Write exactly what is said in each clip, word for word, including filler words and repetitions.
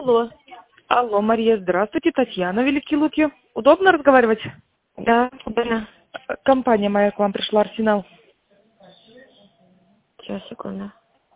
Алло. Алло, Мария, здравствуйте, Татьяна, Великие Луки. Удобно разговаривать? Да, удобно. Э, Компания моя к вам пришла, Арсенал. Сейчас, секунду.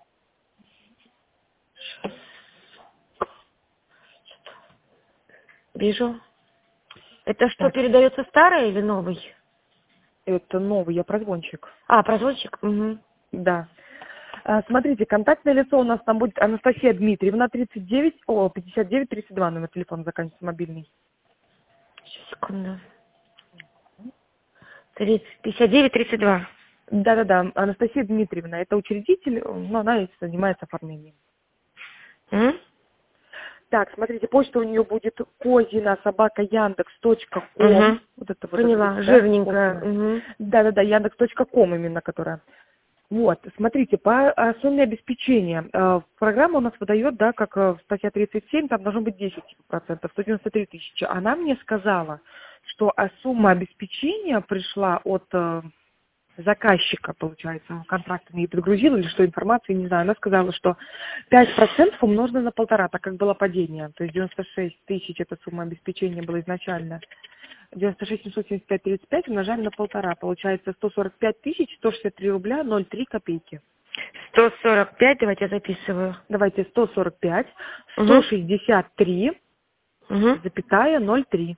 Вижу. Это что, Так, передается старый или новый? это новый, я прозвонщик. А, прозвончик? Угу. Да. А, Смотрите, контактное лицо у нас там будет Анастасия Дмитриевна, тридцать девять, о, пятьдесят девять тридцать два, номер телефона заканчивается мобильный. Сейчас, секунду. тридцать, пятьдесят девять тридцать два. Да-да-да, Анастасия Дмитриевна, это учредитель, но она занимается оформлением. М? Так, смотрите, почта у нее будет козина собака яндекс точка ком. Угу. Вот это вот, это, Поняла, видите, да? жирненькая. Козина. Угу. Да-да-да, яндекс точка ком именно, которая. Вот, смотрите, по а, сумме обеспечения. э, Программа у нас выдает, да, как э, статья тридцать семь, там должно быть десять процентов, сто девяносто три тысячи. Она мне сказала, что а сумма обеспечения пришла от э, заказчика, получается, контракт не подгрузил или что, информации, не знаю. Она сказала, что пять процентов умножено на полтора, так как было падение. То есть девяносто шесть тысяч эта сумма обеспечения была изначально. девяносто шесть семьсот семьдесят пять тридцать пять умножаем на полтора. Получается сто сорок пять тысяч сто шестьдесят три рубля ноль три копейки. сто сорок пять, давайте я записываю. Давайте сто сорок пять сто Угу. шестьдесят три Угу. запятая ноль три.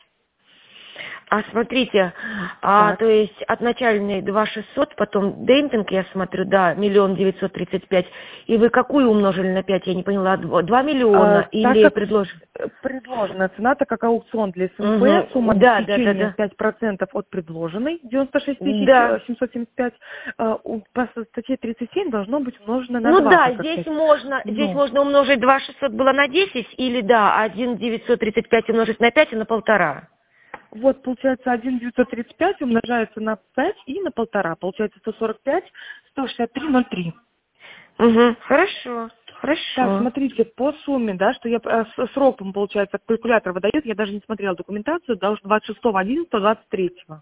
А смотрите, а, Так. то есть от начальной два шестьсот, потом демпинг, я смотрю, да, миллион девятьсот тридцать пять. И вы какую умножили на пять, я не поняла, два А, миллиона так или как предложили? э, предложенная цена, так как аукцион для СМП, сумма Угу. Да, да, да, обеспечения да. пять процентов от предложенной, девяносто шесть тысяч Да. семьсот семьдесят пять, э, у- по статье тридцать семь должно быть умножено на Ну два, да, так как здесь сказать. можно, здесь Ну, можно умножить два шестьсот было на десять, или да, один девятьсот тридцать пять умножить на пять и на полтора. вот получается один девятьсот тридцать пять умножается на пять и на полтора. Получается сто сорок пять сто шестьдесят три ноль три. Угу. Хорошо, Так, хорошо. смотрите, по сумме, да, что я э, с- сроком, получается, калькулятор выдает, я даже не смотрела документацию, должен двадцать шестого одиннадцатого двадцать третьего.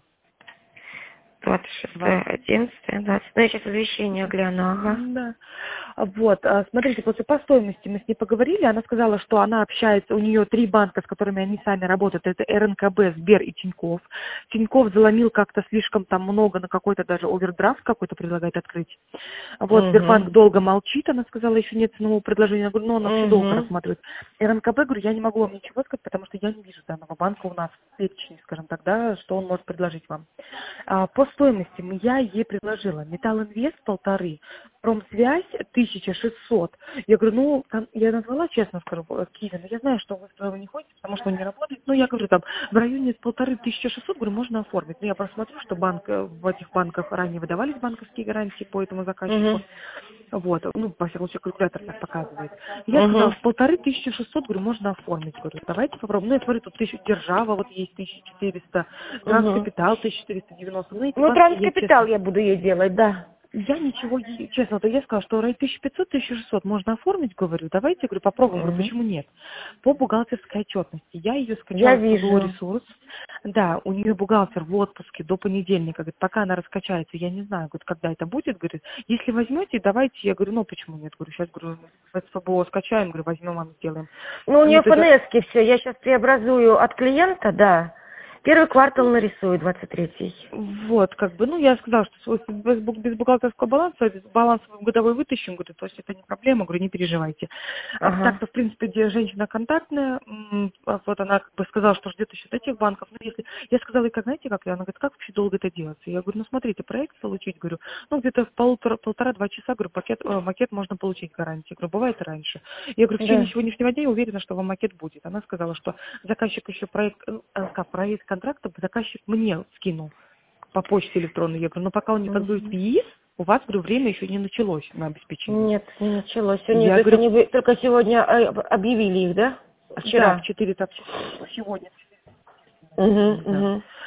двадцать шестое, одиннадцатое, двадцать. Ну, я сейчас извещение гляну, ага. Да. Вот, а, смотрите, после по стоимости мы с ней поговорили, она сказала, что она общается, у нее три банка, с которыми они сами работают, это эр эн ка бэ, Сбер и Тинькофф. Тинькофф заломил как-то слишком там много на какой-то даже овердрафт какой-то предлагает открыть. Вот, Угу. Сбербанк долго молчит, она сказала, еще нет ценового предложения. Я говорю, ну, он вообще долго Угу. рассматривает. эр эн ка бэ, говорю, я не могу вам ничего сказать, потому что я не вижу данного банка у нас в перечне, скажем так, да, что он может предложить вам. А, по стоимости м- я ей предложила Металл Инвест полторы, Промсвязь тысяча шестьсот. Я говорю, ну, там, я назвала, честно скажу, э, Киви, но я знаю, что вы вы не ходите, потому что он не работает. Ну, я говорю, там, в районе полторы тысячи шестьсот, говорю, можно оформить. Но я просмотрю, что банк, э, в этих банках ранее выдавались банковские гарантии по этому заказчику. Угу. Вот, ну, во всяком случае, калькулятор так показывает. Я сказала, Угу. в полторы тысячи шестьсот, говорю, можно оформить. Говорю, давайте попробуем. Ну, я смотрю, тут тысяча, Держава вот есть тысяча четыреста, Угу. Транскапитал тысяча четыреста девяносто. Ну, эти Ну, банки, я транскапитал честно, я буду ей делать, да. я ничего, ей- честно, то я сказала, что район тысяча пятьсот тысяча шестьсот можно оформить, говорю, давайте, говорю, попробуем, говорю, Угу. почему нет. По бухгалтерской отчетности, я ее Я скачала с ПЗО вижу. ресурс, да, у нее бухгалтер в отпуске до понедельника, говорит, пока она раскачается, я не знаю, говорит, когда это будет, говорит, если возьмете, давайте, я говорю, ну, почему нет, говорю, сейчас, говорю, с ПБО скачаем, говорю, возьмем, вам сделаем. Ну, у Ну, нее то есть, ФНСки все. Я сейчас преобразую от клиента, да. Первый квартал нарисую, двадцать третий. вот, как бы, ну, я сказала, что свой- без, бу- без бухгалтерского баланса, без баланса годовой вытащим, говорю, то есть это не проблема, говорю, не переживайте. А Ага. так-то, в принципе, где женщина контактная, м, а вот она как бы сказала, что ждет еще от этих банков, ну, если, я сказала, и как, знаете, как, она говорит, как вообще долго это делается? Я говорю, ну, смотрите, проект получить, говорю, ну, где-то в полутора, полтора-два часа, говорю, пакет, э, макет можно получить гарантии, говорю, бывает и раньше. Я говорю, в течение Да. сегодняшнего дня я уверена, что вам макет будет. Она сказала, что заказчик еще проект, э, э, как, проект контракта заказчик мне скинул по почте электронной. Я говорю, ну пока он не подгрузит в Мгм. ИИС, у вас, говорю, время еще не началось на обеспечение. Нет, не началось. Они, то Я есть говорю, они вы- только сегодня э, объявили их, да? А да, в вчера? четыре, так, сегодня, Угу, да. угу.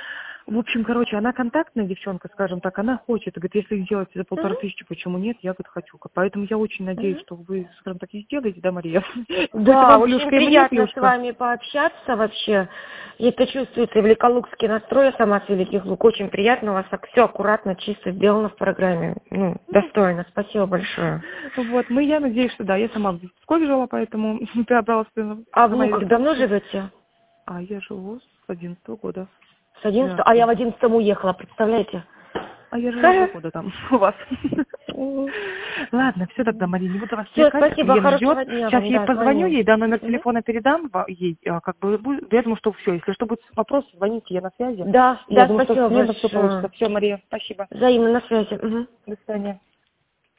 В общем, короче, она контактная девчонка, скажем так, она хочет. Говорит, если сделаете за полторы Мгм. тысячи, почему нет? Я, говорит, хочу. Поэтому я очень надеюсь, Мгм. что вы, скажем так, и сделаете, да, Мария? Хоть Да, вам очень плюшка и мне приятно с плюшка. вами пообщаться вообще. И это чувствуется. Великолукский настрой, я сама с Великих Лук. Очень приятно. У вас так все аккуратно, чисто сделано в программе. Ну, достойно. Спасибо большое. Вот, ну, я надеюсь, что да, я сама в Пскове жила, поэтому перебралась на А в на моей Луках давно республике. живете? А я живу с одиннадцатого года, С одиннадцатого? А я в двенадцатого. одиннадцатом уехала, представляете? А я жила два года там у вас. Ладно, все тогда, Мария, не буду вас Все, отвлекать, спасибо, клиент ждет. хорошего дня Сейчас вам, я ей да, позвоню звоню. ей, да, номер Мгм. телефона передам ва- ей, а, как бы, бу- я думаю, что все, если что будет вопрос, звоните, я на связи. Да, Я да, думаю, что с спасибо клиентом все получится. большое. Все, Мария, спасибо. Взаимно на связи. Мгм. До свидания.